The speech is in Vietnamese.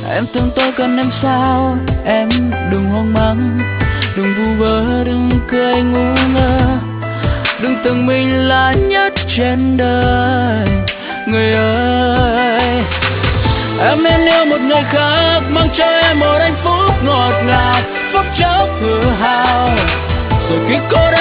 Em thương tôi cần em sao? Em đừng hoang mang, đừng vu vơ, đừng cười ngu ngơ, đừng tưởng mình là nhất trên đời. Người ơi, em nên yêu một người khác, mang cho em một hạnh phúc ngọt ngào, phút chốc tự hào, rồi khi cô